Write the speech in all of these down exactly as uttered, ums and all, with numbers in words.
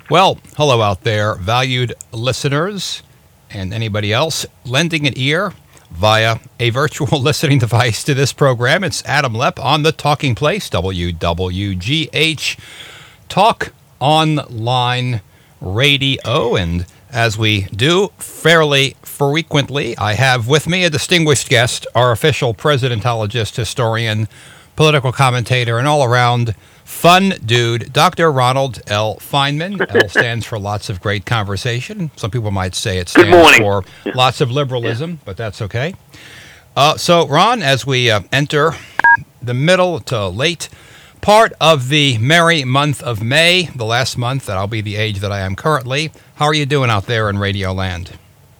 Well, hello out there, valued listeners and anybody else lending an ear via a virtual listening device to this program. It's Adam Lepp on the Talking Place, W W G H Talk Online Radio. And as we do fairly frequently, I have with me a distinguished guest, our official presidentologist, historian, political commentator, and all-around fun dude, Doctor Ronald L. Feynman. L stands for lots of great conversation. Some people might say it stands for lots of liberalism, yeah. but that's okay. Uh, so, Ron, as we uh, enter the middle to late part of the merry month of May, the last month that I'll be the age that I am currently, how are you doing out there in Radio Land?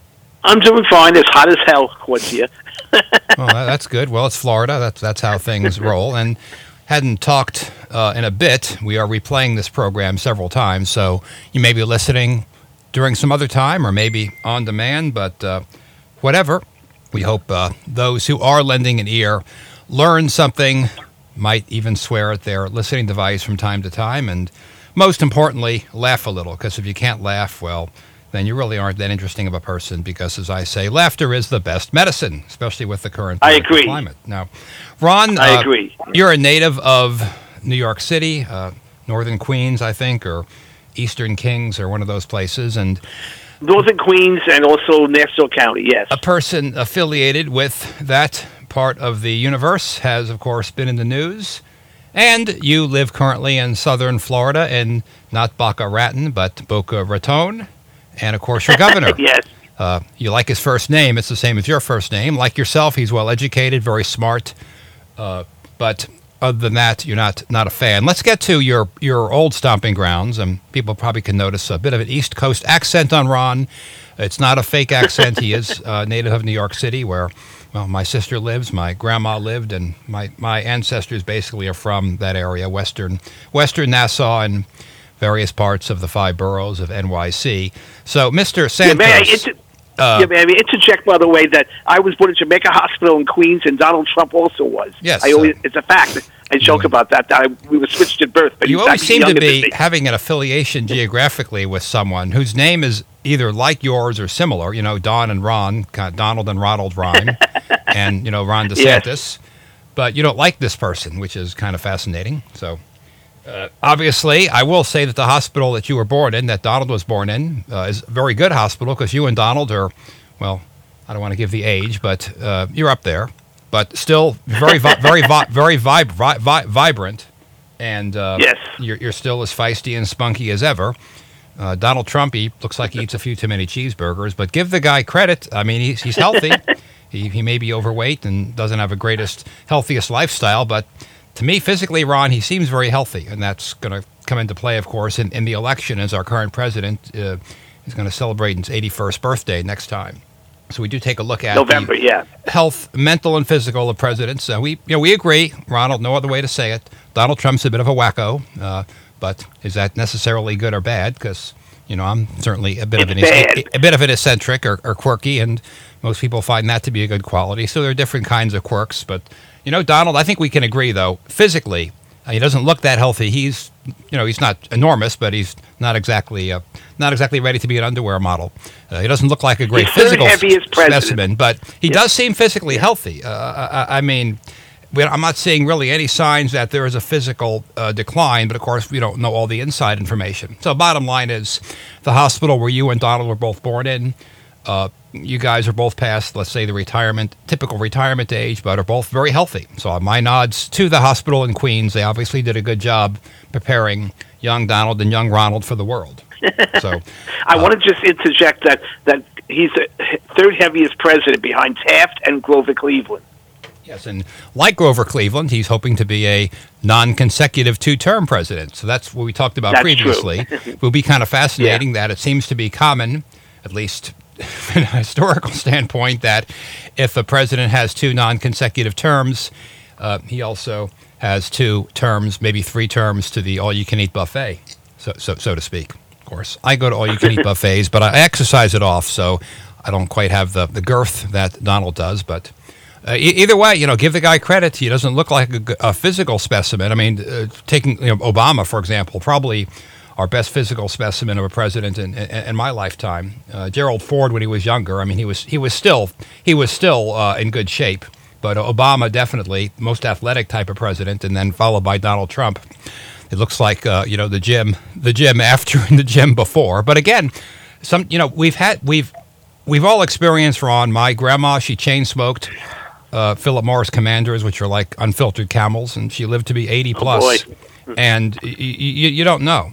I'm doing fine. It's hot as hell, towards you. Well, that's good. Well, it's Florida. That's that's how things roll. And hadn't talked uh, in a bit. We are replaying this program several times, so you may be listening during some other time or maybe on demand, but uh, whatever. We hope uh, those who are lending an ear learn something, might even swear at their listening device from time to time, and most importantly, laugh a little, because if you can't laugh, well, then you really aren't that interesting of a person, because, as I say, laughter is the best medicine, especially with the current I agree. climate. Now, Ron, I uh, agree. You're a native of New York City, uh, Northern Queens, I think, or Eastern Kings, or one of those places, and Northern Queens and also Nassau County, yes. A person affiliated with that part of the universe has, of course, been in the news. And you live currently in southern Florida, in not Boca Raton, but Boca Raton. And, of course, your governor. Yes. Uh, you like his first name. It's the same as your first name. Like yourself, he's well-educated, very smart. Uh, but other than that, you're not not a fan. Let's get to your, your old stomping grounds. And people probably can notice a bit of an East Coast accent on Ron. It's not a fake accent. He is uh, native of New York City, where, well, my sister lives, my grandma lived, and my, my ancestors basically are from that area, western western Nassau and various parts of the five boroughs of N Y C. So, Mister Santos... Yeah, may I, inter- uh, yeah, may I interject, by the way, that I was born in Jamaica Hospital in Queens, and Donald Trump also was. Yes. I always, uh, it's a fact. I joke about that, that I, we were switched at birth. But you always seem to be than having an affiliation geographically with someone whose name is either like yours or similar. You know, Don and Ron, kind of Donald and Ronald rhyme, and, you know, Ron DeSantis. Yes. But you don't like this person, which is kind of fascinating. So... Uh, obviously, I will say that the hospital that you were born in, that Donald was born in, uh, is a very good hospital, because you and Donald are, well, I don't want to give the age, but uh, you're up there. But still very, vi- very, vi- very vib- vi- vi- vibrant, and uh, yes. you're, you're still as feisty and spunky as ever. Uh, Donald Trump, he looks like he eats a few too many cheeseburgers, but give the guy credit. I mean, he's, he's healthy. he, he may be overweight and doesn't have a greatest, healthiest lifestyle, but... To me, physically, Ron, he seems very healthy, and that's going to come into play, of course, in, in the election, as our current president uh, is going to celebrate his eighty-first birthday next time. So we do take a look at November, the yeah. health, mental and physical of presidents. Uh, we, you know, we agree, Ronald, no other way to say it. Donald Trump's a bit of a wacko, uh, but is that necessarily good or bad? Because, you know, I'm certainly a bit it's of an bad. a, a bit of an eccentric or, or quirky, and most people find that to be a good quality. So there are different kinds of quirks, but. You know, Donald, I think we can agree, though, physically, uh, he doesn't look that healthy. He's, you know, he's not enormous, but he's not exactly uh, not exactly ready to be an underwear model. Uh, he doesn't look like a great he's physical s- specimen, but he yeah. does seem physically yeah. healthy. Uh, I, I mean, we, I'm not seeing really any signs that there is a physical uh, decline, but, of course, we don't know all the inside information. So bottom line is, the hospital where you and Donald were both born in, uh, you guys are both past, let's say, the retirement, typical retirement age, but are both very healthy. So my nods to the hospital in Queens. They obviously did a good job preparing young Donald and young Ronald for the world. So I uh, want to just interject that, that he's the third heaviest president behind Taft and Grover Cleveland. Yes, and like Grover Cleveland, he's hoping to be a non-consecutive two-term president. So that's what we talked about that's previously. It will be kind of fascinating yeah. that it seems to be common, at least from a historical standpoint, that if a president has two non-consecutive terms, uh, he also has two terms, maybe three terms, to the all-you-can-eat buffet, so so so to speak. Of course, I go to all-you-can-eat buffets, but I exercise it off, so I don't quite have the, the girth that Donald does. But uh, e- either way, you know, give the guy credit. He doesn't look like a, a physical specimen. I mean, uh, taking you know, Obama, for example, probably our best physical specimen of a president in, in, in my lifetime. Uh, Gerald Ford, when he was younger, I mean, he was he was still he was still uh, in good shape. But Obama, definitely most athletic type of president, and then followed by Donald Trump. It looks like uh, you know the gym, the gym after and the gym before. But again, some you know we've had we've we've all experienced. Ron, my grandma, she chain smoked uh, Philip Morris Commanders, which are like unfiltered Camels, and she lived to be eighty plus. Oh, and y- y- you don't know.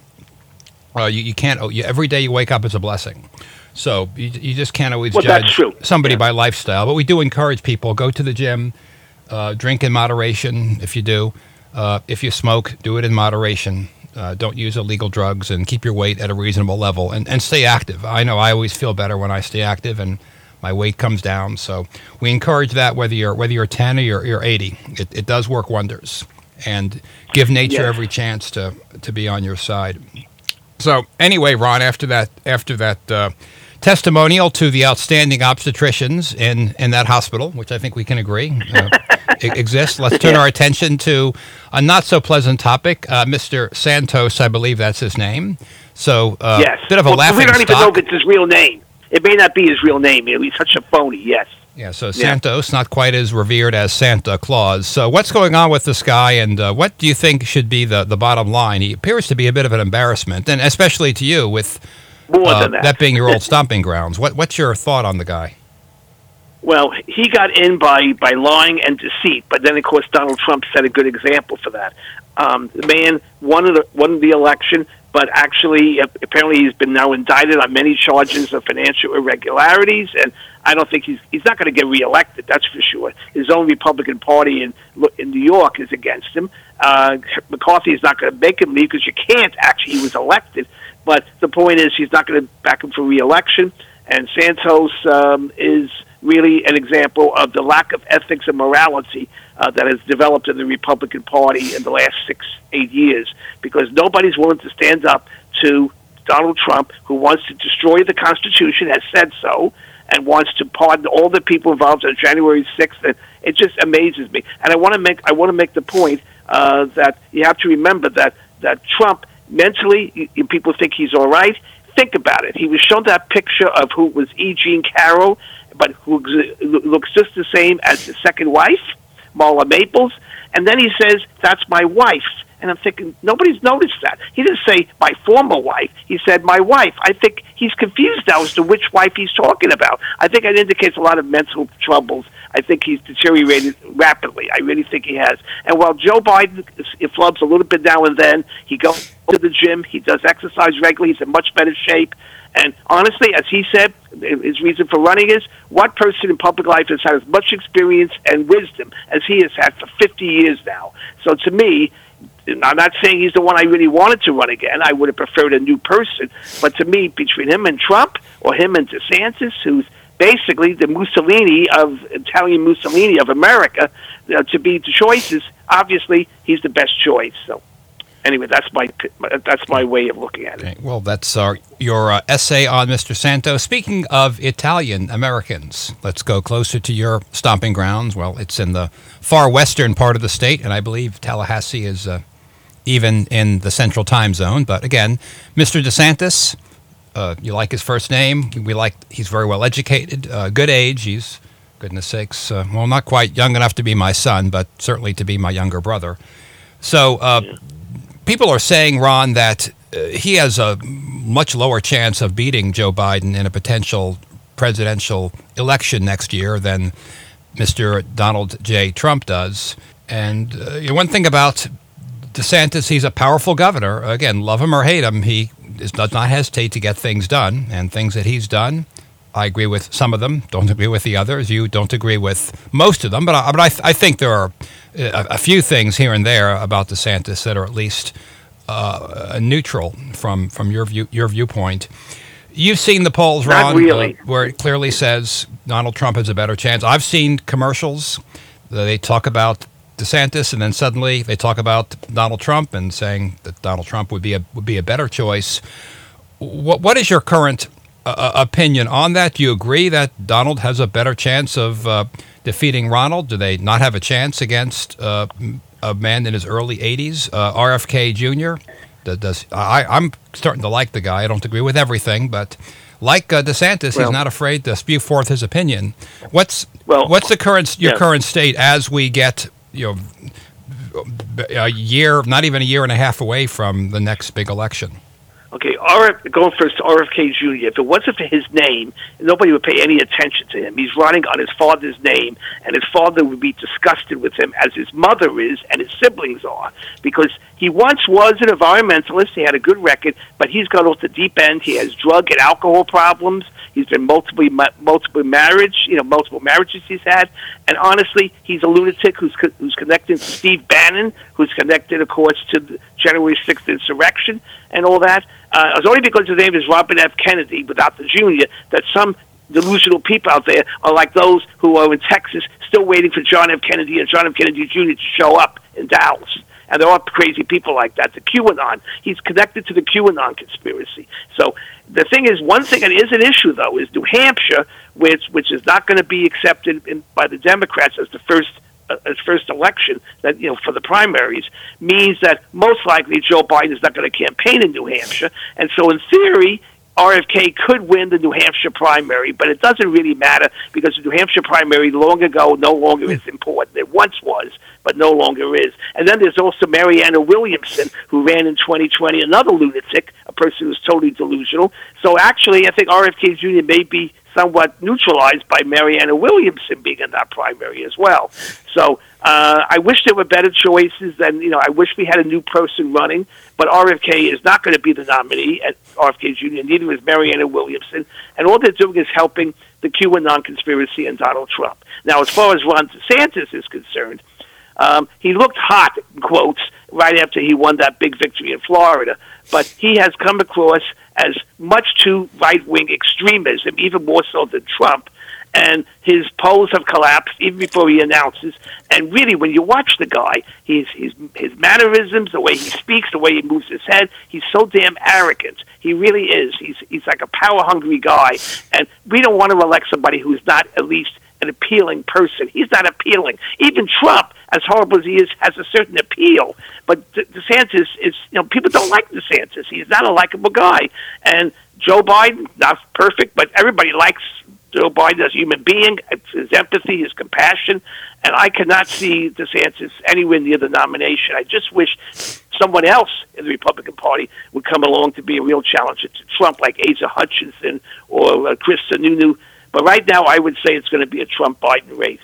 Uh, you, you can't. You, every day you wake up is a blessing. So you, you just can't always well, judge somebody yeah. by lifestyle. But we do encourage people, go to the gym, uh, drink in moderation if you do. Uh, if you smoke, do it in moderation. Uh, don't use illegal drugs, and keep your weight at a reasonable level, and, and stay active. I know I always feel better when I stay active and my weight comes down. So we encourage that whether you're whether you're ten or you're, you're eighty. It, it does work wonders. And give nature yes. every chance to, to be on your side. So anyway, Ron, after that after that uh, testimonial to the outstanding obstetricians in, in that hospital, which I think we can agree uh, exists, let's turn our attention to a not-so-pleasant topic. Uh, Mister Santos, I believe that's his name. So uh, yes. bit of a well, laughing we don't stock. even know if it's his real name. It may not be his real name. He's such a phony, yes. Yeah, so Santos, yeah. not quite as revered as Santa Claus. So what's going on with this guy, and uh, what do you think should be the, the bottom line? He appears to be a bit of an embarrassment, and especially to you, with More uh, than that. that being your old stomping grounds. What What's your thought on the guy? Well, he got in by, by lying and deceit, but then, of course, Donald Trump set a good example for that. Um, the man won the, won the election, but actually, apparently he's been now indicted on many charges of financial irregularities, and I don't think he's he's not going to get reelected, that's for sure. His own Republican Party in in New York is against him. Uh, McCarthy is not going to make him leave because you can't, actually. He was elected. But the point is he's not going to back him for reelection, and Santos um, is really an example of the lack of ethics and morality uh, that has developed in the Republican Party in the last six, eight years, because nobody's willing to stand up to Donald Trump, who wants to destroy the Constitution, has said so, and wants to pardon all the people involved on January sixth. And it just amazes me. And I want to make I want to make the point uh, that you have to remember that that Trump mentally, you, you, people think he's all right. Think about it. He was shown that picture of who was E. Jean Carroll, but who looks just the same as his second wife, Marla Maples, and then he says, "That's my wife." And I'm thinking, nobody's noticed that. He didn't say my former wife. He said my wife. I think he's confused now as to which wife he's talking about. I think it indicates a lot of mental troubles. I think he's deteriorated rapidly. I really think he has. And while Joe Biden flubs a little bit now and then, he goes to the gym, he does exercise regularly, he's in much better shape. And honestly, as he said, his reason for running is, what person in public life has had as much experience and wisdom as he has had for fifty years now? So to me, I'm not saying he's the one I really wanted to run again. I would have preferred a new person. But to me, between him and Trump, or him and DeSantis, who's basically the Mussolini of, Italian Mussolini of America, uh, to be the choices, obviously he's the best choice. So anyway, that's my that's my way of looking at it. Okay. Well, that's our, your uh, essay on Mister Santos. Speaking of Italian Americans, let's go closer to your stomping grounds. Well, it's in the far western part of the state, and I believe Tallahassee is uh, even in the central time zone. But again, Mister DeSantis, uh, you like his first name. We like he's very well educated, uh, good age. He's, goodness sakes, uh, well, not quite young enough to be my son, but certainly to be my younger brother. So uh, yeah. People are saying, Ron, that uh, he has a much lower chance of beating Joe Biden in a potential presidential election next year than Mister Donald J. Trump does. And uh, you know, one thing about DeSantis, he's a powerful governor. Again, love him or hate him, he is, does not hesitate to get things done. And things that he's done, I agree with some of them, don't agree with the others. You don't agree with most of them. But I, but I, th- I think there are a, a few things here and there about DeSantis that are at least uh, neutral from, from your view, your viewpoint. You've seen the polls, Ron, Not really. uh, where it clearly says Donald Trump has a better chance. I've seen commercials. They talk about DeSantis, and then suddenly they talk about Donald Trump and saying that Donald Trump would be a would be a better choice. What what is your current uh, opinion on that? Do you agree that Donald has a better chance of uh, defeating Ronald? Do they not have a chance against uh, a man in his early eighties, uh, R F K Junior? Does I, I'm starting to like the guy. I don't agree with everything, but like uh, DeSantis, well, he's not afraid to spew forth his opinion. What's well, what's the current your yeah. current state as we get you know a year, not even a year and a half away from the next big election? Okay, R F, going first to R F K Junior If it wasn't for his name, nobody would pay any attention to him. He's running on his father's name, and his father would be disgusted with him, as his mother is and his siblings are, because he once was an environmentalist. He had a good record, but he's gone off the deep end. He has drug and alcohol problems. He's been multiple multiple marriage, you know, multiple marriages he's had, and honestly, he's a lunatic who's co- who's connected to Steve Bannon, who's connected, of course, to the January sixth insurrection and all that. Uh, it's only because his name is Robert F. Kennedy, without the Junior, that some delusional people out there are like those who are in Texas, still waiting for John F. Kennedy and John F. Kennedy Junior to show up in Dallas. And there are crazy people like that. The QAnon, he's connected to the QAnon conspiracy. So the thing is, one thing that is an issue, though, is New Hampshire, which which is not going to be accepted in, by the Democrats as the first uh, as first election that you know for the primaries, means that most likely Joe Biden is not going to campaign in New Hampshire. And so, in theory, R F K could win the New Hampshire primary, but it doesn't really matter because the New Hampshire primary long ago no longer is important. It once was, but no longer is. And then there's also Marianna Williamson, who ran in twenty twenty, another lunatic, a person who's totally delusional. So actually, I think R F K Junior may be somewhat neutralized by Marianna Williamson being in that primary as well. So uh, I wish there were better choices, and you know, I wish we had a new person running. But R F K is not going to be the nominee at R F K Junior Neither is Marianna Williamson, and all they're doing is helping the QAnon conspiracy and Donald Trump. Now, as far as Ron DeSantis is concerned, um, he looked hot, in quotes, right after he won that big victory in Florida. But he has come across as much too right-wing extremism, even more so than Trump. And his polls have collapsed even before he announces. And really, when you watch the guy, he's, he's, his mannerisms, the way he speaks, the way he moves his head, he's so damn arrogant. He really is. He's, he's like a power-hungry guy. And we don't want to elect somebody who's not at least an appealing person. He's not appealing. Even Trump, as horrible as he is, has a certain appeal. But De- DeSantis is, you know, people don't like DeSantis. He's not a likable guy. And Joe Biden, not perfect, but everybody likes Joe Biden as a human being, his empathy, his compassion, and I cannot see DeSantis anywhere near the nomination. I just wish someone else in the Republican Party would come along to be a real challenger to Trump, like Asa Hutchinson or uh, Chris Sununu. But right now, I would say it's going to be a Trump-Biden race.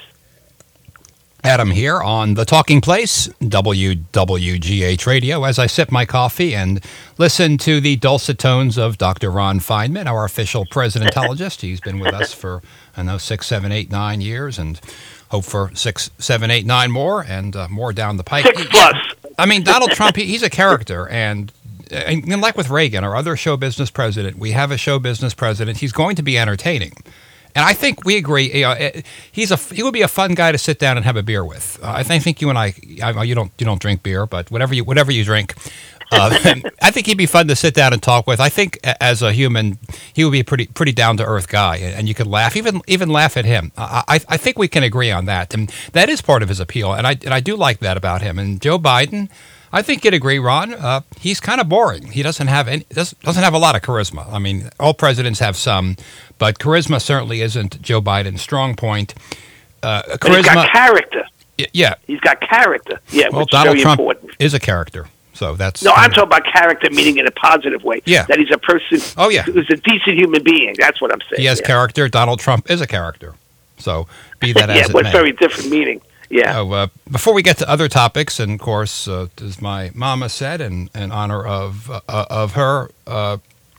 Adam here on The Talking Place, W W G H Radio, as I sip my coffee and listen to the dulcet tones of Doctor Ron Feynman, our official presidentologist. He's been with us for, I know, six, seven, eight, nine years, and hope for six, seven, eight, nine more, and uh, more down the pike. Six plus. I mean, Donald Trump, he, he's a character, and, and like with Reagan, our other show business president, we have a show business president. He's going to be entertaining. And I think we agree. You know, he's a he would be a fun guy to sit down and have a beer with. Uh, I think, think you and I, I, you don't you don't drink beer, but whatever you whatever you drink, uh, I think he'd be fun to sit down and talk with. I think as a human, he would be a pretty pretty down to earth guy, and you could laugh even even laugh at him. I, I I think we can agree on that, and that is part of his appeal. And I and I do like that about him. And Joe Biden, I think you'd agree, Ron. Uh, he's kind of boring. He doesn't have any doesn't doesn't have a lot of charisma. I mean, all presidents have some, but charisma certainly isn't Joe Biden's strong point. Uh, charisma, but he's got character. Y- yeah, he's got character. Yeah, well, which Donald is very Trump important. is a character, so that's no. I'm talking about character, meaning in a positive way. Yeah, that he's a person. Oh yeah, who's a decent human being. That's what I'm saying. He has yeah. character. Donald Trump is a character. So be that as yeah, it but may. very different meaning. Yeah. So, uh, before we get to other topics, and of course, uh, as my mama said, in, in honor of uh, of her, uh,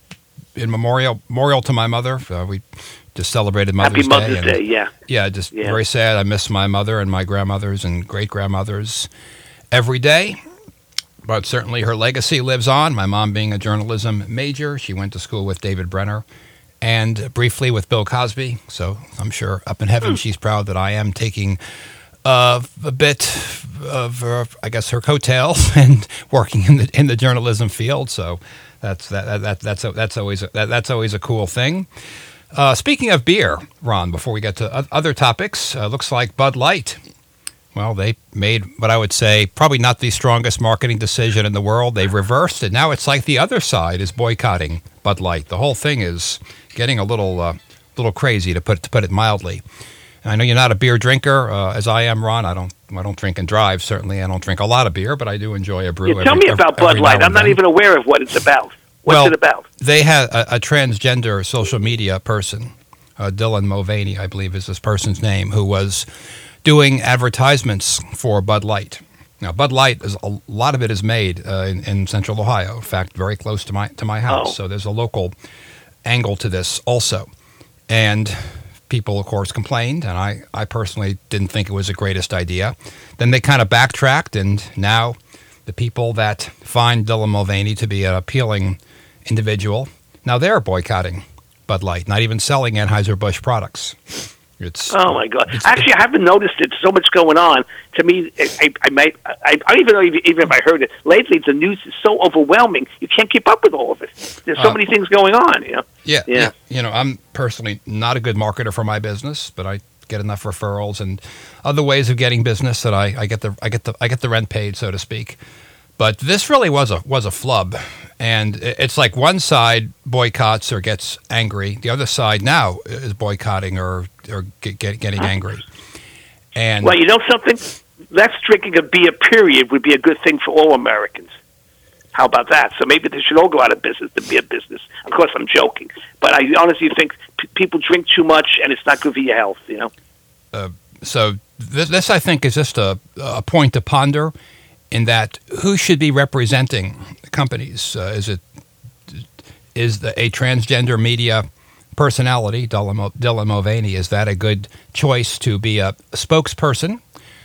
in memorial memorial to my mother, uh, we just celebrated Mother's Happy Mother's Day. Day, yeah. Yeah, just yeah. very sad. I miss my mother and my grandmothers and great grandmothers every day. But certainly her legacy lives on. My mom being a journalism major, she went to school with David Brenner and briefly with Bill Cosby. So I'm sure up in heaven hmm. she's proud that I am taking Uh, a bit of, uh, I guess, her coattails and working in the in the journalism field. So that's that, that that's a, that's always a, that, that's always a cool thing. Uh, speaking of beer, Ron, before we get to other topics, uh, looks like Bud Light Well, they made what I would say probably not the strongest marketing decision in the world. They've reversed it. Now it's like the other side is boycotting Bud Light. The whole thing is getting a little uh, little crazy, to put to put it mildly. And I know you're not a beer drinker, uh, as I am, Ron. I don't I don't drink and drive. Certainly, I don't drink a lot of beer, but I do enjoy a brew. Yeah, every, tell me about every, Bud Light. every I'm not then. even aware of what it's about. What's well, it about? They had a, a transgender social media person, uh, Dylan Mulvaney, I believe is this person's name, who was doing advertisements for Bud Light. Now, Bud Light, is a lot of it is made uh, in, in Central Ohio. In fact, very close to my to my house. Oh. So there's a local angle to this also. And people, of course, complained, and I, I personally didn't think it was the greatest idea. Then they kind of backtracked, and now the people that find Dylan Mulvaney to be an appealing individual, now they're boycotting Bud Light, not even selling Anheuser-Busch products. It's, Oh my God! it's- Actually, I haven't noticed it. So much going on. To me, I, I might. I, I don't even know if, even if I heard it lately. The news is so overwhelming. You can't keep up with all of it. There's so Uh, many things going on. You know. Yeah, Yeah. yeah. You know, I'm personally not a good marketer for my business, but I get enough referrals and other ways of getting business that I, I get the I get the I get the rent paid, so to speak. But this really was a was a flub, and it- it's like one side boycotts or gets angry, the other side now is boycotting or or get, get, getting angry. And Well, you know something? Less drinking of beer, period, would be a good thing for all Americans. How about that? So maybe they should all go out of business, the beer business. Of course, I'm joking, but I honestly think p- people drink too much, and it's not good for your health. You know. so this, this I think is just a a point to ponder. In that, who should be representing the companies? Uh, is it is the, a transgender media personality, Dylan Mul- Dylan Mulvaney? Is that a good choice to be a, a spokesperson?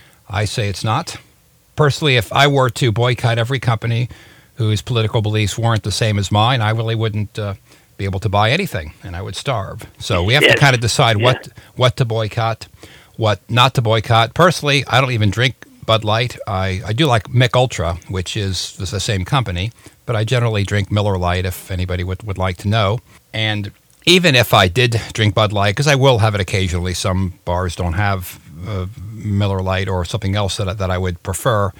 I say it's not. Personally, if I were to boycott every company whose political beliefs weren't the same as mine, I really wouldn't uh, be able to buy anything, and I would starve. So we have Yes. to kind of decide Yeah. what what to boycott, what not to boycott. Personally, I don't even drink Bud Light. I, I do like Mick Ultra, which is the the same company, but I generally drink Miller Lite if anybody would, would like to know. And even if I did drink Bud Light, because I will have it occasionally, some bars don't have uh, Miller Lite or something else that, I- that I would prefer,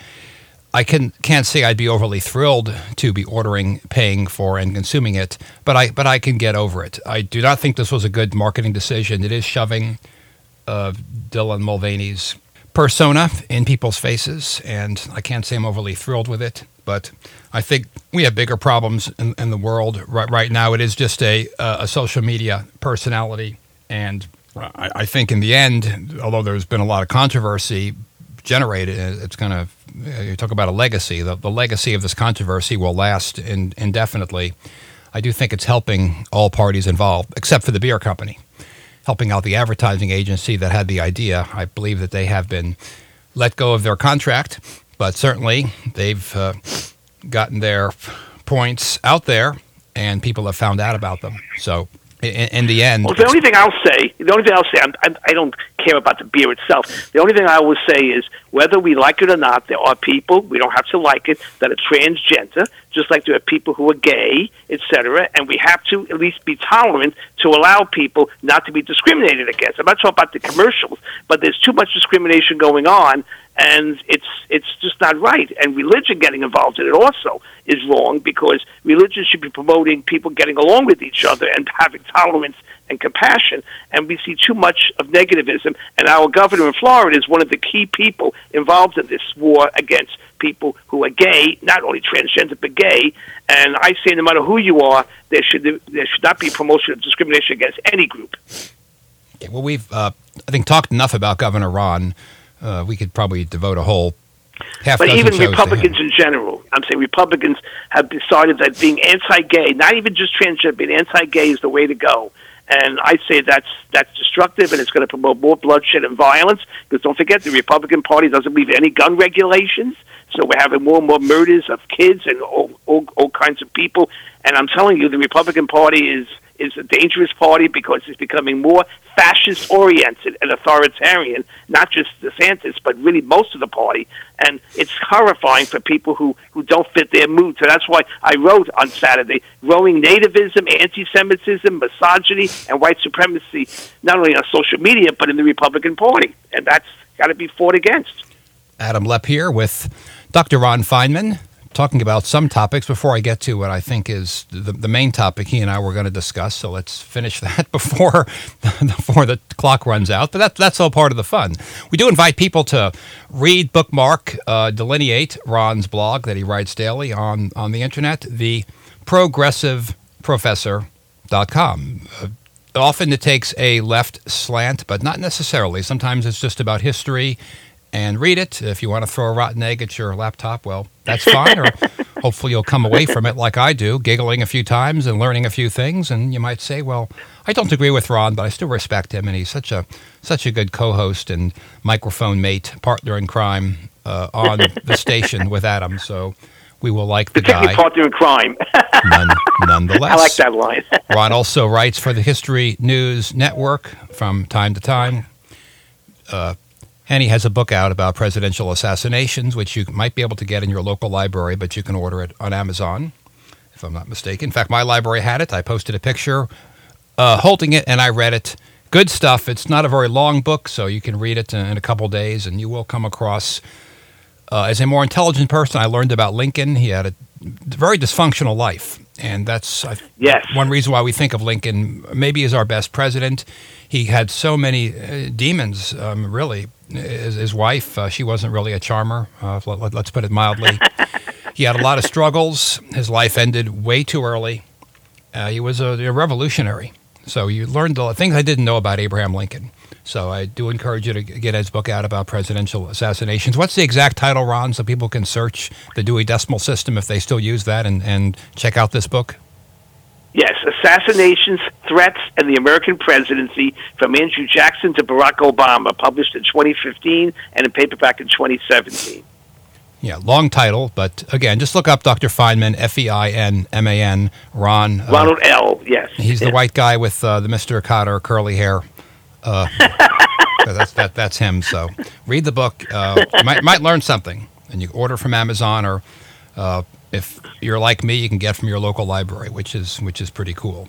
I can, can't say I'd be overly thrilled to be ordering, paying for, and consuming it, but I, but I can get over it. I do not think this was a good marketing decision. It is shoving uh, Dylan Mulvaney's persona in people's faces, and I can't say I'm overly thrilled with it, but I think we have bigger problems in, in the world right, right now. It is just a, uh, a social media personality, and I, I think in the end, although there's been a lot of controversy generated, it's going to, you talk about a legacy, the, the legacy of this controversy will last in, indefinitely. I do think it's helping all parties involved, except for the beer company. Helping out the advertising agency that had the idea. I believe that they have been let go of their contract, but certainly they've uh, gotten their points out there, and people have found out about them. So, in, in the end, Well, the only thing I'll say, the only thing I'll say, I'm, I'm, I don't care about the beer itself. The only thing I will say is, whether we like it or not, there are people, we don't have to like it, that are transgender, just like there are people who are gay, et cetera, and we have to at least be tolerant to allow people not to be discriminated against. I'm not talking about the commercials, but there's too much discrimination going on, and it's it's just not right. And religion getting involved in it also is wrong, because religion should be promoting people getting along with each other and having tolerance and compassion. And we see too much of negativism. And our governor in Florida is one of the key people involved in this war against people who are gay, not only transgender but gay. And I say, no matter who you are, there should there should not be promotion of discrimination against any group. okay, well, we've uh, I think talked enough about Governor Ron. Uh, we could probably devote a whole half But dozen even shows to him. Republicans in general, I'm saying Republicans have decided that being anti-gay, not even just transgender, being anti-gay is the way to go. And I say that's that's destructive, and it's going to promote more bloodshed and violence. Because don't forget, the Republican Party doesn't believe in any gun regulations, so we're having more and more murders of kids and all, all, all kinds of people. And I'm telling you, the Republican Party is is a dangerous party, because it's becoming more fascist-oriented and authoritarian, not just DeSantis, but really most of the party. And it's horrifying for people who, who don't fit their mood. So that's why I wrote on Saturday, growing nativism, anti-Semitism, misogyny, and white supremacy, not only on social media, but in the Republican Party. And that's got to be fought against. Adam Lepp here with Doctor Ron Feinman, talking about some topics before I get to what I think is the, the main topic he and I were going to discuss. So let's finish that before before the clock runs out. But that, that's all part of the fun. We do invite people to read, bookmark, uh, delineate Ron's blog that he writes daily on, on the internet, the progressive professor dot com. Uh, often it takes a left slant, but not necessarily. Sometimes it's just about history. And read it. If you want to throw a rotten egg at your laptop, well, that's fine. Or hopefully you'll come away from it like I do, giggling a few times and learning a few things. And you might say, well, I don't agree with Ron, but I still respect him. And he's such a such a good co-host and microphone mate, partner in crime uh, on the station with Adam. So we will like the guy. Partner in crime. None, nonetheless. I like that line. Ron also writes for the History News Network from time to time. Uh, And he has a book out about presidential assassinations, which you might be able to get in your local library, but you can order it on Amazon, if I'm not mistaken. In fact, my library had it. I posted a picture uh, holding it, and I read it. Good stuff. It's not a very long book, so you can read it in a couple days, and you will come across, uh, as a more intelligent person, I learned about Lincoln. He had a very dysfunctional life, and that's uh, yes. one reason why we think of Lincoln maybe as our best president. He had so many uh, demons, um, really. His, his wife, uh, she wasn't really a charmer, uh, let, let's put it mildly. He had a lot of struggles. His life ended way too early. Uh, he was a, a revolutionary. So you learned a lot of things I didn't know about Abraham Lincoln. So I do encourage you to get his book out about presidential assassinations. What's the exact title, Ron, so people can search the Dewey Decimal System if they still use that and, and check out this book? Yes, Assassinations, Threats, and the American Presidency from Andrew Jackson to Barack Obama, published in twenty fifteen and in paperback in twenty seventeen. Yeah, long title, but again, just look up Doctor Feinman, F E I N M A N, Ron. Uh, Ronald L., yes. He's the white guy with uh, the Mister Cotter curly hair. Uh, so that's that. That's him. So read the book. Uh, you might, might learn something, and you can order from Amazon, or uh, if you're like me, you can get from your local library, which is which is pretty cool.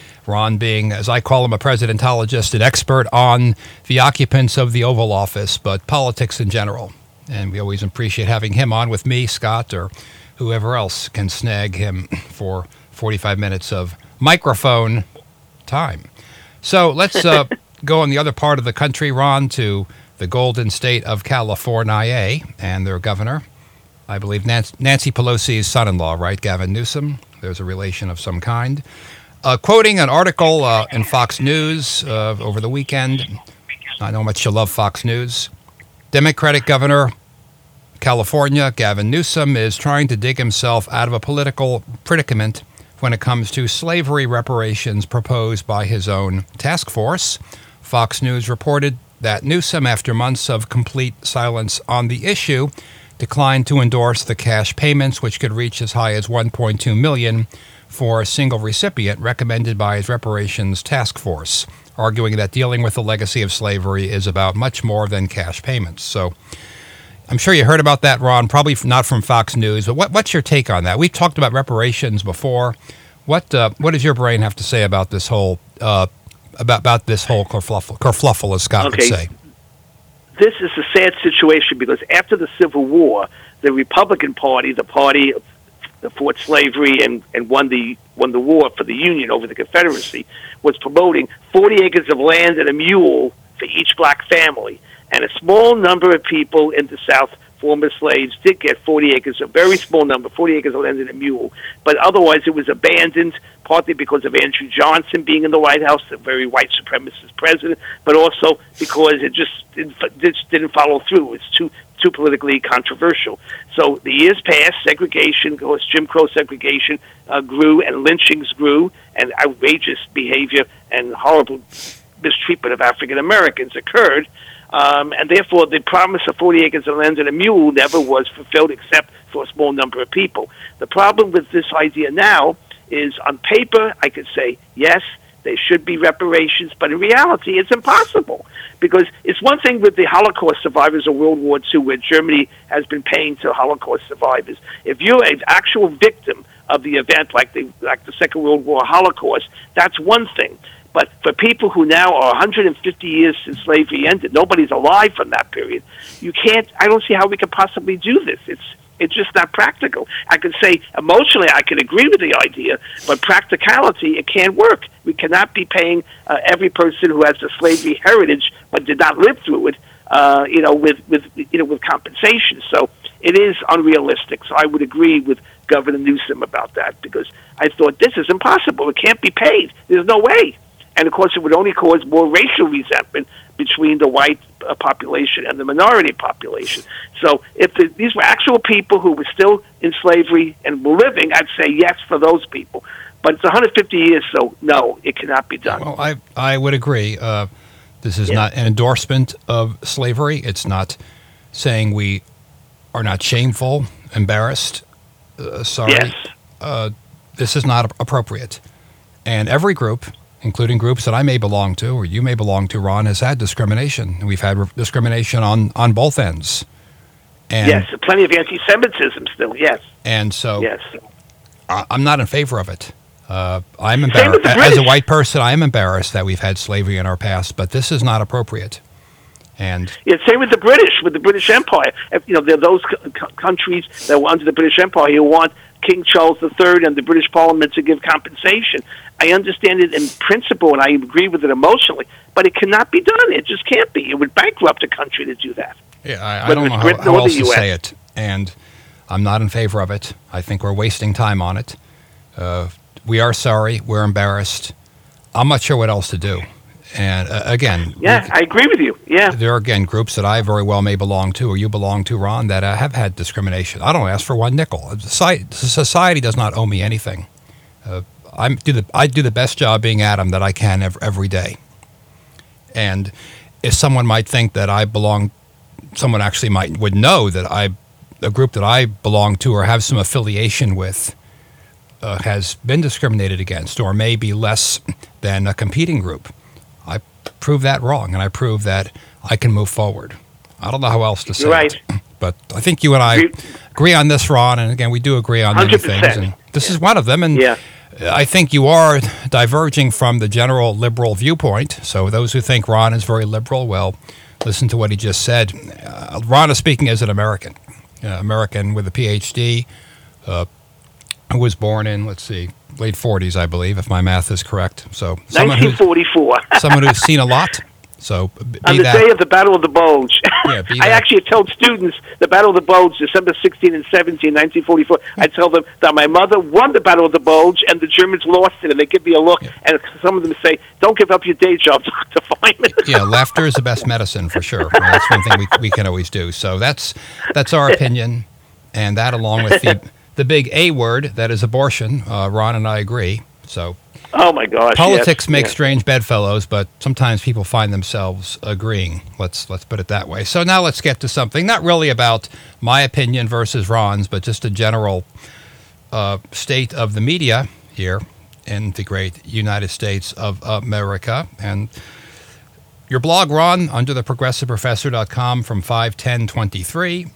Ron being, as I call him, a presidentologist, an expert on the occupants of the Oval Office, but politics in general. And we always appreciate having him on with me, Scott, or whoever else can snag him for forty-five minutes of microphone time. So let's uh, go on the other part of the country, Ron, to the golden state of California and their governor. I believe Nancy Pelosi's son-in-law, right, Gavin Newsom? There's a relation of some kind. Uh, quoting an article uh, in Fox News uh, over the weekend, I know how much you love Fox News. Democratic Governor California, Gavin Newsom, is trying to dig himself out of a political predicament when it comes to slavery reparations proposed by his own task force. Fox News reported that Newsom, after months of complete silence on the issue, declined to endorse the cash payments, which could reach as high as one point two million dollars for a single recipient recommended by his reparations task force, arguing that dealing with the legacy of slavery is about much more than cash payments. So I'm sure you heard about that, Ron, probably not from Fox News, but what, what's your take on that? We've talked about reparations before. What uh, what does your brain have to say about this whole uh, about about this whole kerfluffle, kerfluffle, as Scott okay. would say? This is a sad situation because after the Civil War, the Republican Party, the party that fought slavery and, and won the won the war for the Union over the Confederacy, was promoting forty acres of land and a mule for each black family. And a small number of people in the South, former slaves, did get forty acres, a very small number, forty acres of land and a mule. But otherwise it was abandoned, partly because of Andrew Johnson being in the White House, the very white supremacist president, but also because it just didn't, just didn't follow through. It's too too politically controversial. So the years passed, segregation, of course, Jim Crow segregation uh, grew, and lynchings grew, and outrageous behavior and horrible mistreatment of African Americans occurred. Um, and therefore, the promise of forty acres of land and a mule never was fulfilled except for a small number of people. The problem with this idea now is, on paper, I could say, yes, there should be reparations, but in reality, it's impossible. Because it's one thing with the Holocaust survivors of World War Two, where Germany has been paying to Holocaust survivors. If you're an actual victim of the event, like the, like the Second World War Holocaust, that's one thing. But for people who now are one hundred fifty years since slavery ended, nobody's alive from that period. You can't. I don't see how we could possibly do this. It's it's just not practical. I could say emotionally, I could agree with the idea, but practicality, it can't work. We cannot be paying uh, every person who has a slavery heritage but did not live through it, uh, you know, with with you know with compensation. So it is unrealistic. So I would agree with Governor Newsom about that, because I thought this is impossible. It can't be paid. There's no way. And, of course, it would only cause more racial resentment between the white uh, population and the minority population. So if the, these were actual people who were still in slavery and were living, I'd say yes for those people. But it's one hundred fifty years, so no, it cannot be done. Well, I, I would agree. Uh, this is Yeah. not an endorsement of slavery. It's not saying we are not shameful, embarrassed, uh, sorry. Yes. Uh, this is not appropriate. And every group, including groups that I may belong to or you may belong to, Ron, has had discrimination. We've had re- discrimination on, on both ends. And, Yes, plenty of anti-Semitism still, yes. And so Yes. I, I'm not in favor of it. Uh, I'm Same with embarrassed. the As a British. white person, I am embarrassed that we've had slavery in our past, but this is not appropriate. And Yeah, same with the British, with the British Empire. If, you know, there are those co- co- countries that were under the British Empire who want King Charles the Third and the British Parliament to give compensation. I understand it in principle, and I agree with it emotionally, but it cannot be done. It just can't be. It would bankrupt a country to do that. yeah, I, I Whether don't it's know how, Britain how or the else to U S. say it. And I'm not in favor of it. I think we're wasting time on it. Uh, we are sorry. We're embarrassed. I'm not sure what else to do. And uh, again, Yeah, we- I agree with you. Yeah. there are, again, groups that I very well may belong to, or you belong to, Ron, that uh, have had discrimination. I don't ask for one nickel. Society, society does not owe me anything. Uh, I'm, do the, I do the best job being Adam that I can every, every day. And if someone might think that I belong, someone actually might would know that I, a group that I belong to or have some affiliation with uh, has been discriminated against or may be less than a competing group, I prove that wrong, and I prove that I can move forward. I don't know how else to say You're right. it. But I think you and I Agree- agree on this, Ron, and again, we do agree on many one hundred percent. things, and this is one of them. And Yeah. I think you are diverging from the general liberal viewpoint. So those who think Ron is very liberal, well, listen to what he just said. Uh, Ron is speaking as an American, uh, American with a P H D, uh, who was born in, let's see, late forties, I believe, if my math is correct. So someone nineteen who's, forty-four. someone who's seen a lot. So be On the that, day of the Battle of the Bulge. Yeah, be I that- actually told students the Battle of the Bulge, December sixteenth and seventeenth, nineteen forty-four. I tell them that my mother won the Battle of the Bulge and the Germans lost it, and they give me a look, Yeah. and some of them say, "Don't give up your day job, Doctor Feynman." yeah, laughter is the best medicine for sure. I mean, that's one thing we, we can always do. So that's that's our opinion, and that along with the the big A word that is abortion. Uh, Ron and I agree. So Oh my gosh! politics yes, make yes. strange bedfellows, but sometimes people find themselves agreeing. Let's let's put it that way. So now let's get to something not really about my opinion versus Ron's, but just a general uh, state of the media here in the great United States of America. And your blog, Ron, under the progressive professor dot com from five ten twenty-three,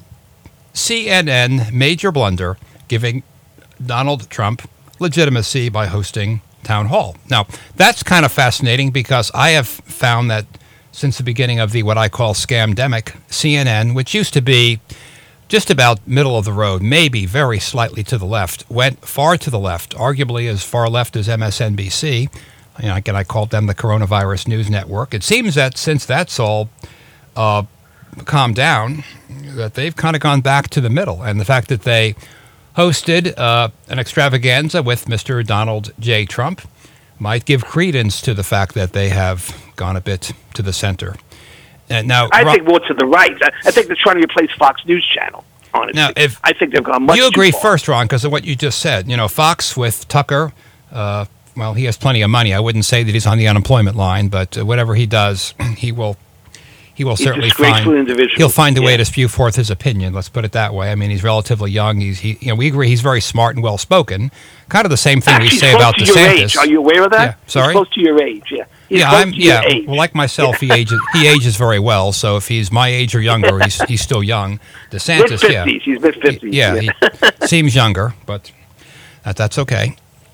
C N N major blunder, giving Donald Trump legitimacy by hosting town hall. Now, that's kind of fascinating because I have found that since the beginning of the what I call scamdemic, C N N, which used to be just about middle of the road, maybe very slightly to the left, went far to the left, arguably as far left as M S N B C. You know, again, I called them the Coronavirus News Network. It seems that since that's all uh, calmed down, that they've kind of gone back to the middle. And the fact that they hosted uh, an extravaganza with Mister Donald J. Trump might give credence to the fact that they have gone a bit to the center. And now, I Ron- think more to the right. I, I think they're trying to replace Fox News Channel. Honestly, Now, if I think they've gone much. you agree too far. first, Ron, because of what you just said. You know, Fox with Tucker, uh, well, he has plenty of money. I wouldn't say that he's on the unemployment line, but uh, whatever he does, he will he will He's a certainly disgraceful find individual. he'll find a way Yeah. to spew forth his opinion. Let's put it that way. I mean, he's relatively young. He's he, you know, we agree he's very smart and well spoken. Kind of the same thing Actually, we he's say close about to your DeSantis. age. Are you aware of that? Yeah, sorry? He's close to your age. Yeah. He's yeah, close I'm to your yeah. age. Well, like myself, he ages he ages very well. So if he's my age or younger, he's he's still young. mid DeSantis, yeah, fifties. He's mid fifties. yeah, he seems younger, but that, that's okay.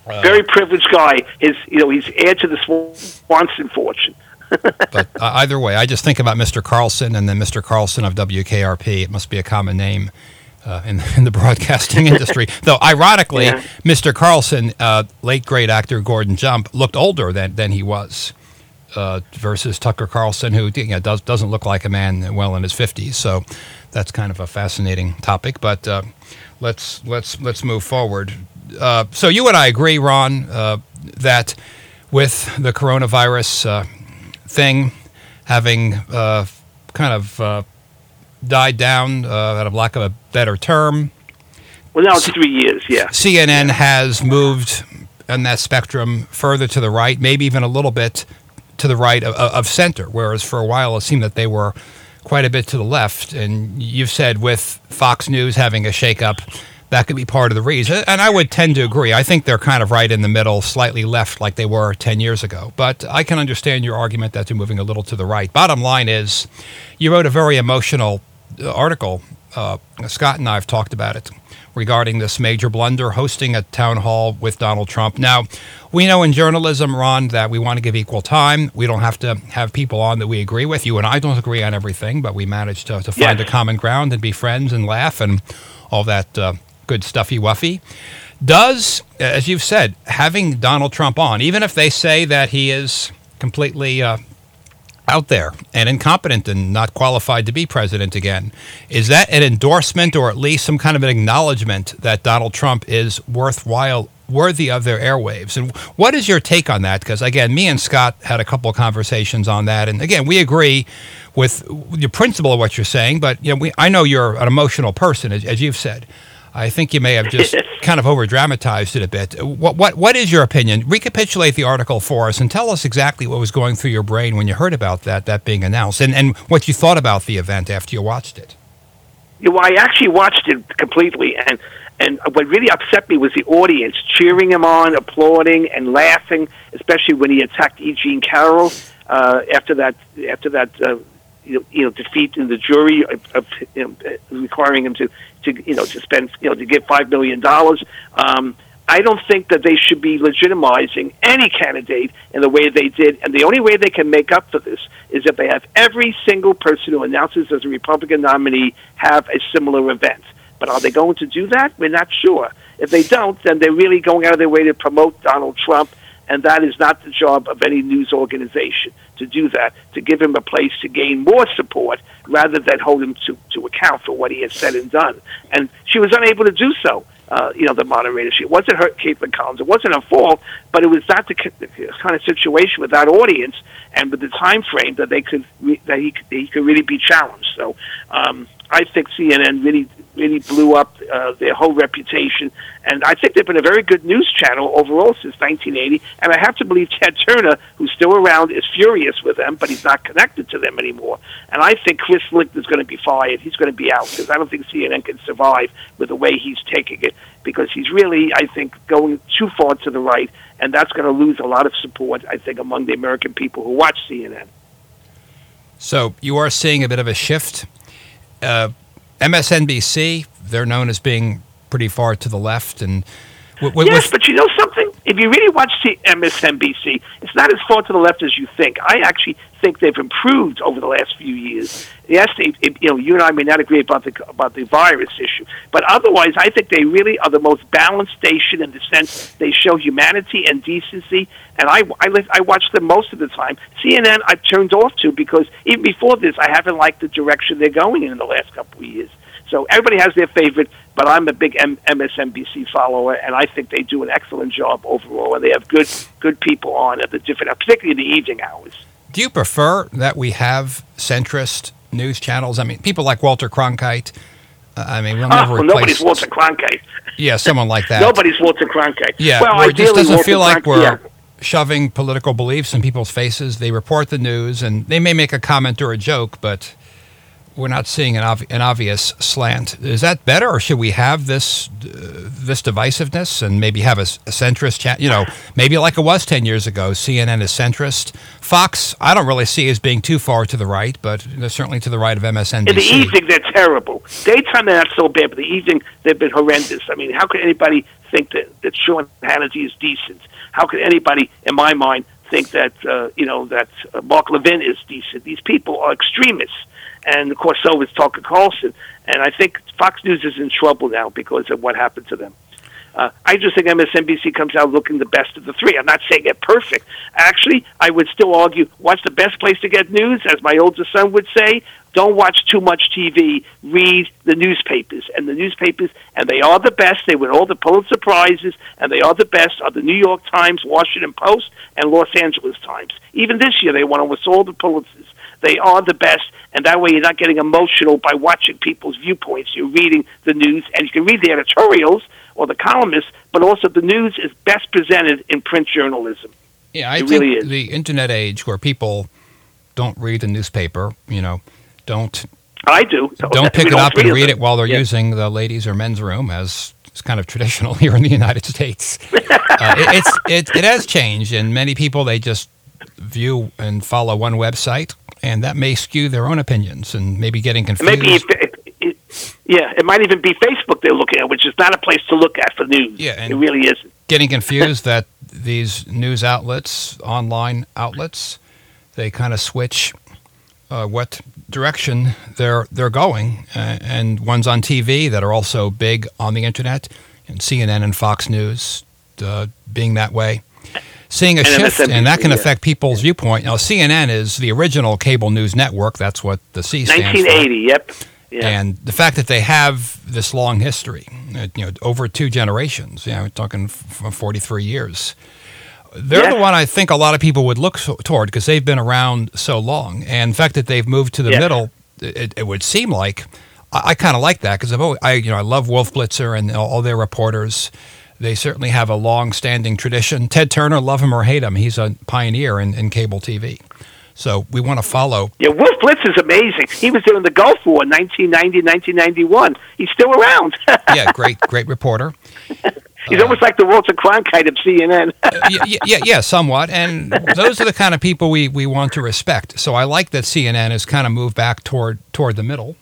Uh, Very privileged guy. His, you know, he's heir to the Swanson fortune. But uh, either way, I just think about Mister Carlson and then Mister Carlson of W K R P. It must be a common name uh, in, in the broadcasting industry. Though, ironically, yeah. Mister Carlson, uh, late great actor Gordon Jump, looked older than, than he was uh, versus Tucker Carlson, who you know, does, doesn't look like a man well in his fifties. So that's kind of a fascinating topic. But uh, let's let's let's move forward. Uh, so you and I agree, Ron, uh, that with the coronavirus uh, thing having uh, kind of uh, died down, uh, out of lack of a better term. Well, now it's three years, yeah. C N N yeah. has moved on that spectrum further to the right, maybe even a little bit to the right of, of center, whereas for a while it seemed that they were quite a bit to the left. And you've said with Fox News having a shakeup, that could be part of the reason. And I would tend to agree. I think they're kind of right in the middle, slightly left like they were ten years ago. But I can understand your argument that they're moving a little to the right. Bottom line is, you wrote a very emotional article. Uh, Scott and I have talked about it regarding this major blunder, hosting a town hall with Donald Trump. Now, we know in journalism, Ron, that we want to give equal time. We don't have to have people on that we agree with. You and I don't agree on everything, but we manage to, to find yes. a common ground and be friends and laugh and all that uh, good stuffy-wuffy. Does, as you've said, having Donald Trump on, even if they say that he is completely uh, out there and incompetent and not qualified to be president again, is that an endorsement or at least some kind of an acknowledgement that Donald Trump is worthwhile, worthy of their airwaves? And what is your take on that? Because, again, me and Scott had a couple of conversations on that. And, again, we agree with the principle of what you're saying. But, you know, we, I know you're an emotional person, as, as you've said. I think you may have just kind of over-dramatized it a bit. What, what what is your opinion? Recapitulate the article for us and tell us exactly what was going through your brain when you heard about that that being announced, and, and what you thought about the event after you watched it. Yeah, well, I actually watched it completely, and and what really upset me was the audience cheering him on, applauding and laughing, especially when he attacked E. Jean Carroll uh, after that after that. Uh, You know, you know, defeat in the jury of, of you know, requiring him to, to, you know, to spend, you know, to give five million dollars. Um, I don't think that they should be legitimizing any candidate in the way they did, and the only way they can make up for this is if they have every single person who announces as a Republican nominee have a similar event. But are they going to do that? We're not sure. If they don't, then they're really going out of their way to promote Donald Trump. And that is not the job of any news organization to do that, to give him a place to gain more support rather than hold him to, to account for what he has said and done. And she was unable to do so, uh, you know, the moderator. She, it wasn't her, Caitlin Collins. It wasn't her fault, but it was not the, the kind of situation with that audience and with the time frame that they could re, that he, he could really be challenged. So um, I think C N N really really blew up uh, their whole reputation. And I think they've been a very good news channel overall since nineteen eighty. And I have to believe Ted Turner, who's still around, is furious with them, but he's not connected to them anymore. And I think Chris Licht is going to be fired. He's going to be out because I don't think C N N can survive with the way he's taking it, because he's really, I think, going too far to the right, and that's going to lose a lot of support, I think, among the American people who watch C N N. So you are seeing a bit of a shift. Uh, M S N B C, they're known as being pretty far to the left. And w- w- Yes, but you know something? If you really watch the M S N B C, it's not as far to the left as you think. I actually think they've improved over the last few years. Yes, they, it, you know, you and I may not agree about the about the virus issue, but otherwise, I think they really are the most balanced station in the sense they show humanity and decency. And I, I, I watch them most of the time. C N N I've turned off to because even before this, I haven't liked the direction they're going in in the last couple of years. So everybody has their favorite, but I'm a big M- MSNBC follower, and I think they do an excellent job overall, and they have good good people on at the different, particularly in the evening hours. Do you prefer that we have centrist news channels? I mean, people like Walter Cronkite. Uh, I mean, we'll never oh, well, replace... nobody's Walter Cronkite. Yeah, someone like that. Nobody's Walter Cronkite. Yeah, well, where it just doesn't Walter feel like Cronk- we're yeah. shoving political beliefs in people's faces. They report the news, and they may make a comment or a joke, but we're not seeing an, ob- an obvious slant. Is that better, or should we have this uh, this divisiveness and maybe have a, a centrist chat? You know, maybe like it was ten years ago, C N N is centrist. Fox, I don't really see as being too far to the right, but they're certainly to the right of M S N B C. In the evening, they're terrible. Daytime, they're not so bad, but the evening, they've been horrendous. I mean, how could anybody think that, that Sean Hannity is decent? How could anybody, in my mind, think that uh, you know that uh, Mark Levin is decent? These people are extremists, and of course, so is Tucker Carlson. And I think Fox News is in trouble now because of what happened to them. Uh, I just think M S N B C comes out looking the best of the three. I'm not saying it perfect. Actually, I would still argue, what's the best place to get news? As my older son would say, don't watch too much T V. Read the newspapers. And the newspapers, and they are the best. They win all the Pulitzer Prizes, and they are the best, are the New York Times, Washington Post, and Los Angeles Times. Even this year, they won almost all the Pulitzers. They are the best, and that way you're not getting emotional by watching people's viewpoints. You're reading the news, and you can read the editorials or the columnists, but also the news is best presented in print journalism. Yeah, I it think really is. The internet age where people don't read the newspaper, you know, don't I do. don't pick Read it all up three and of read them. it while they're Yeah. using the ladies' or men's room, as is kind of traditional here in the United States. uh, it, it's it, it has changed, and many people, they just view and follow one website, and that may skew their own opinions and maybe getting confused. Maybe it, it, it, yeah, it might even be Facebook they're looking at, which is not a place to look at for news. Yeah, and it really isn't. Getting confused that these news outlets, online outlets, they kind of switch uh, what direction they're they're going, uh, and ones on T V that are also big on the internet, and C N N and Fox News uh, being that way. Seeing a And shift, M S N B C, and that can yeah. affect people's viewpoint. Now, C N N is the original cable news network. That's what the C stands for. nineteen eighty, yep. Yeah. And the fact that they have this long history, uh, you know, over two generations, you know, we're talking f- forty-three years. They're Yeah. the one I think a lot of people would look so, toward because they've been around so long. And the fact that they've moved to the Yeah. middle, it, it would seem like I, I kind of like that because I've always, I, you know, I love Wolf Blitzer and all, all their reporters. They certainly have a long-standing tradition. Ted Turner, love him or hate him, he's a pioneer in, in cable T V. So we want to follow. Yeah, Wolf Blitz is amazing. He was during the Gulf War in nineteen ninety, nineteen ninety-one. He's still around. Yeah, great, great reporter. He's Uh, almost like the Walter Cronkite of C N N. yeah, yeah, yeah, yeah, somewhat. And those are the kind of people we, we want to respect. So I like that C N N has kind of moved back toward toward the middle.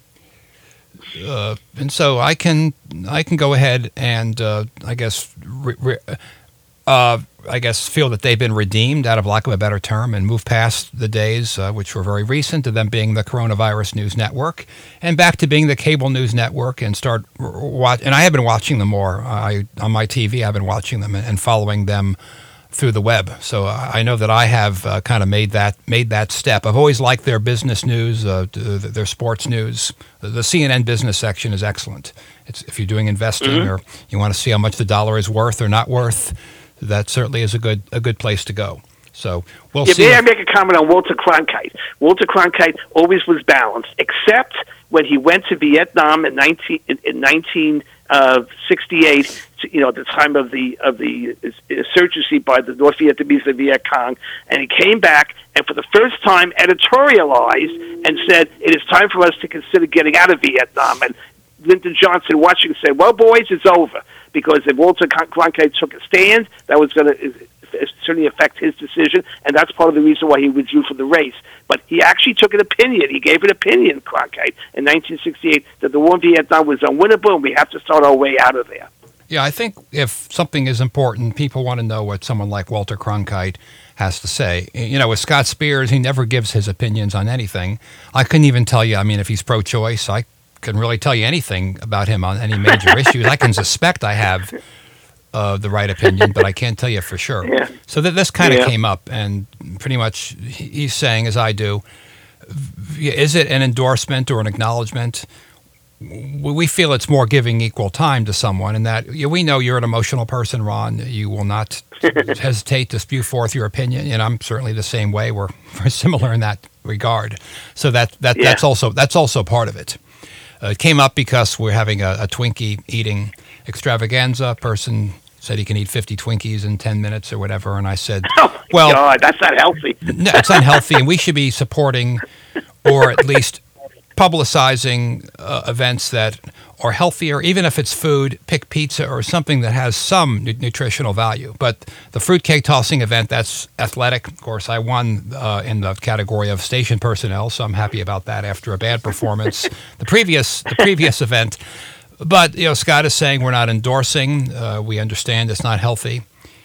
Uh, and so I can I can go ahead and uh, I guess re, re, uh, I guess feel that they've been redeemed, out of lack of a better term, and move past the days uh, which were very recent to them being the coronavirus news network, and back to being the cable news network, and start watch. And I have been watching them more. I on my T V. I've been watching them and, and following them through the web. So I know that I have uh, kind of made that made that step. I've always liked their business news, uh, their sports news. The C N N business section is excellent. It's, if you're doing investing mm-hmm. or you want to see how much the dollar is worth or not worth, that certainly is a good a good place to go. So we'll yeah, see. May if, I make a comment on Walter Cronkite? Walter Cronkite always was balanced, except when he went to Vietnam in nineteen in, in nineteen sixty-eight. You know, at the time of the of the insurgency by the North Vietnamese and Viet Cong, and he came back and for the first time editorialized and said it is time for us to consider getting out of Vietnam. And Lyndon Johnson watching said, "Well, boys, it's over," because if Walter Cronkite took a stand, that was going to certainly affect his decision, and that's part of the reason why he withdrew from the race. But he actually took an opinion. He gave an opinion, Cronkite, in nineteen sixty-eight, that the war in Vietnam was unwinnable, and we have to start our way out of there. Yeah, I think if something is important, people want to know what someone like Walter Cronkite has to say. You know, with Scott Spears, he never gives his opinions on anything. I couldn't even tell you, I mean, if he's pro-choice, I couldn't really tell you anything about him on any major issues. I can suspect I have uh, the right opinion, but I can't tell you for sure. Yeah. So that this kind of Yeah. came up, and pretty much he's saying, as I do, is it an endorsement or an acknowledgement? We feel it's more giving equal time to someone, and that you know, we know you're an emotional person, Ron. You will not hesitate to spew forth your opinion, and I'm certainly the same way. We're, we're similar in that regard. So that that Yeah. that's also that's also part of it. Uh, it came up because we're having a, a Twinkie eating extravaganza. Person said he can eat fifty Twinkies in ten minutes or whatever, and I said, Oh, my "Well, God, that's not healthy." no, it's unhealthy, and we should be supporting, or at least publicizing uh, events that are healthier, even if it's food. Pick pizza or something that has some nu- nutritional value. But the fruitcake tossing event, that's athletic. Of course, I won uh, in the category of station personnel, so I'm happy about that after a bad performance. The previous the previous event, But, you know, Scott is saying we're not endorsing. Uh, we understand it's not healthy.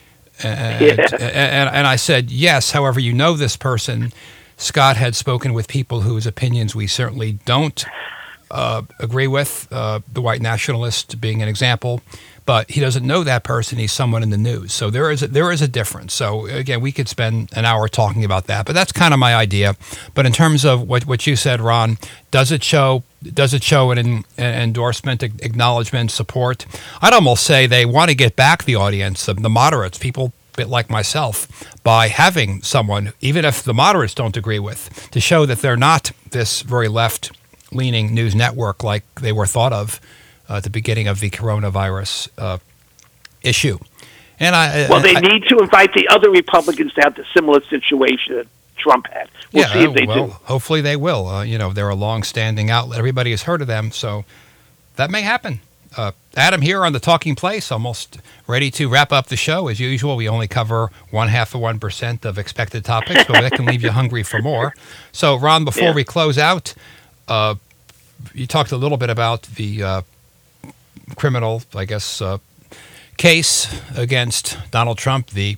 And, Yeah. and, and I said, yes, however, you know this person. Scott had spoken with people whose opinions we certainly don't uh, agree with, uh, the white nationalist being an example. But he doesn't know that person. He's someone in the news. So there is a, there is a difference. So, again, we could spend an hour talking about that. But that's kind of my idea. But in terms of what, what you said, Ron, does it show does it show an, an endorsement, acknowledgement, support? I'd almost say they want to get back the audience, the, the moderates, people a bit like myself, by having someone, even if the moderates don't agree with, to show that they're not this very left-leaning news network like they were thought of Uh, at the beginning of the coronavirus uh, issue. And I Well, they I, need to invite the other Republicans to have the similar situation that Trump had. We'll yeah, see if they well, do. hopefully they will. Uh, you know, they're a long-standing outlet. Everybody has heard of them, so that may happen. Uh, Adam here on the Talking Place, almost ready to wrap up the show. As usual, we only cover one half of one percent of expected topics, but that can leave you hungry for more. So, Ron, before Yeah. we close out, uh, you talked a little bit about the uh, criminal, I guess, uh, case against Donald Trump, the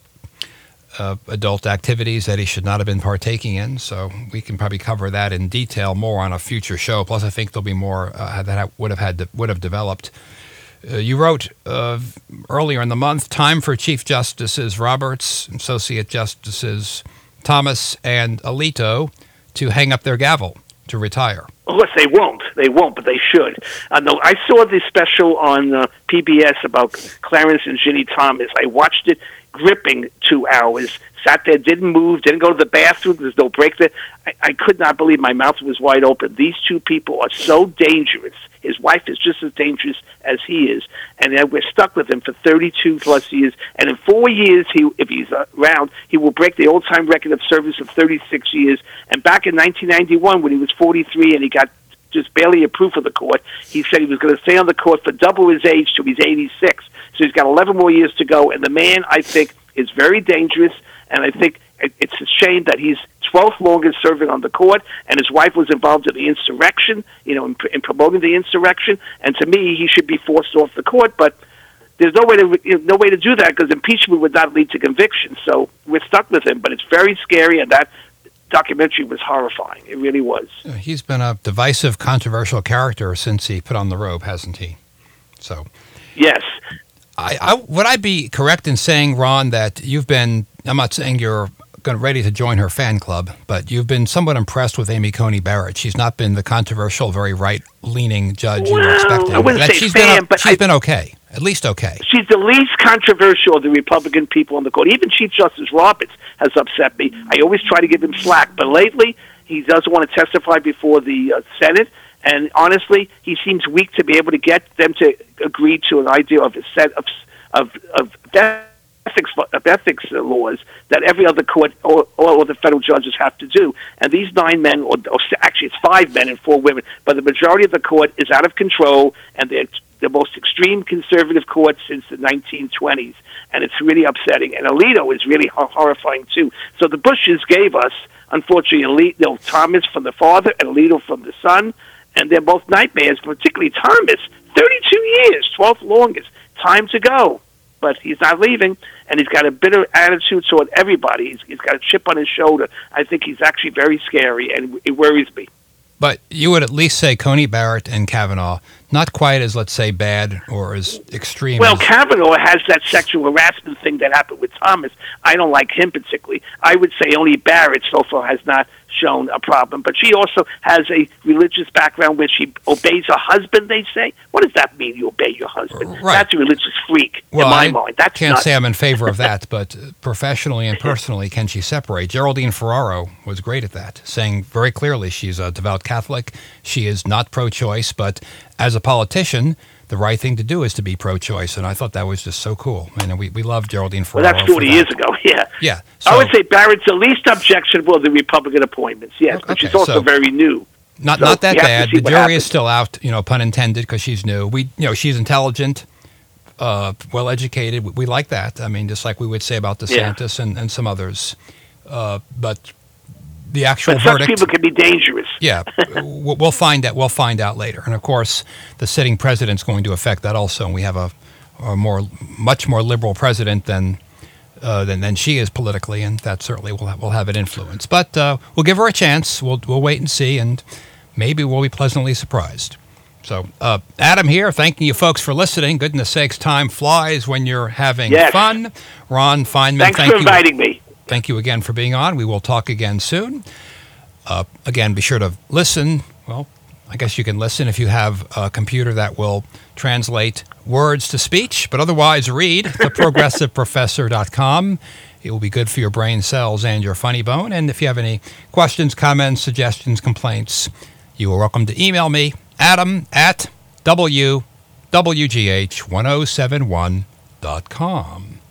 uh, adult activities that he should not have been partaking in. So we can probably cover that in detail more on a future show. Plus, I think there'll be more uh, that would have had to, would have developed. Uh, you wrote uh, earlier in the month, time for Chief Justices Roberts, Associate Justices Thomas, and Alito to hang up their gavel, to retire. Of course, they won't. They won't, but they should. Uh, no, I saw the special on uh, P B S about Clarence and Ginny Thomas. I watched it, gripping two hours. Sat there, didn't move, didn't go to the bathroom. There's no break there. I, I could not believe my mouth was wide open. These two people are so dangerous. His wife is just as dangerous as he is, and uh, we're stuck with him for thirty-two plus years. And in four years, he, if he's around, he will break the old-time record of service of thirty-six years. And back in nineteen ninety-one, when he was forty-three and he got just barely approved for the court, he said he was going to stay on the court for double his age till he's eighty-six. So he's got eleven more years to go. And the man, I think, is very dangerous. And I think it's a shame that he's twelfth longest serving on the court, and his wife was involved in the insurrection, you know, in, in promoting the insurrection. And to me, he should be forced off the court. But there's no way to you know, no way to do that because impeachment would not lead to conviction. So we're stuck with him. But it's very scary, and that documentary was horrifying. It really was. He's been a divisive, controversial character since he put on the robe, hasn't he? So, yes. I, I would I be correct in saying, Ron, that you've been, I'm not saying you're going ready to join her fan club, but you've been somewhat impressed with Amy Coney Barrett. She's not been the controversial, very right-leaning judge well, you were expecting. I wouldn't that say she's fan, been, but she's I, been okay, at least okay. She's the least controversial of the Republican people on the court. Even Chief Justice Roberts has upset me. I always try to give him slack, but lately he doesn't want to testify before the uh, Senate. And honestly, he seems weak to be able to get them to agree to an idea of a set of of, of ethics of ethics laws that every other court or all of the federal judges have to do. And these nine men, or, or actually it's five men and four women, but the majority of the court is out of control, and they're the most extreme conservative court since the nineteen twenties. And it's really upsetting. And Alito is really horrifying, too. So the Bushes gave us, unfortunately, Alito, you know, Thomas from the father and Alito from the son, and they're both nightmares, particularly Thomas. thirty-two years, twelfth longest. Time to go. But he's not leaving, and he's got a bitter attitude toward everybody. He's, he's got a chip on his shoulder. I think he's actually very scary, and it worries me. But you would at least say Coney Barrett and Kavanaugh, not quite as, let's say, bad or as extreme. Well, as... Kavanaugh has that sexual harassment thing that happened with Thomas. I don't like him particularly. I would say only Barrett so far has not shown a problem. But she also has a religious background where she obeys her husband, they say. What does that mean, you obey your husband? Right. That's a religious freak, well, in my I mind. That's can't nuts. say I'm in favor of that, but professionally and personally, can she separate? Geraldine Ferraro was great at that, saying very clearly she's a devout Catholic. She is not pro-choice, but as a politician, the right thing to do is to be pro-choice, and I thought that was just so cool. And we, we love Geraldine Ferraro. Well, that's forty years ago, yeah. Yeah. So, I would say Barrett's the least objectionable of the Republican appointments, yes, but okay, she's also so very new. Not So not that we have to bad. see The what jury happens. is still out, you know, pun intended, because she's new. We, you know, she's intelligent, uh, well-educated. We, we like that. I mean, just like we would say about DeSantis and, and some others. Uh, but the actual but such verdict. people can be dangerous. Yeah, we'll we'll find out. We'll find out later. And of course, the sitting president's going to affect that also. And we have a, a more, much more liberal president than, uh, than than she is politically, and that certainly will have, will have an influence. But uh, we'll give her a chance. We'll we'll wait and see, and maybe we'll be pleasantly surprised. So, uh, Adam here, thanking you folks for listening. Goodness sakes, time flies when you're having Yes. fun. Ron Feynman, Thanks thank for you. inviting me. Thank you again for being on. We will talk again soon. Uh, again, be sure to listen. Well, I guess you can listen if you have a computer that will translate words to speech, but otherwise read the progressive professor dot com. It will be good for your brain cells and your funny bone. And if you have any questions, comments, suggestions, complaints, you are welcome to email me, Adam at W W G H ten seventy-one dot com.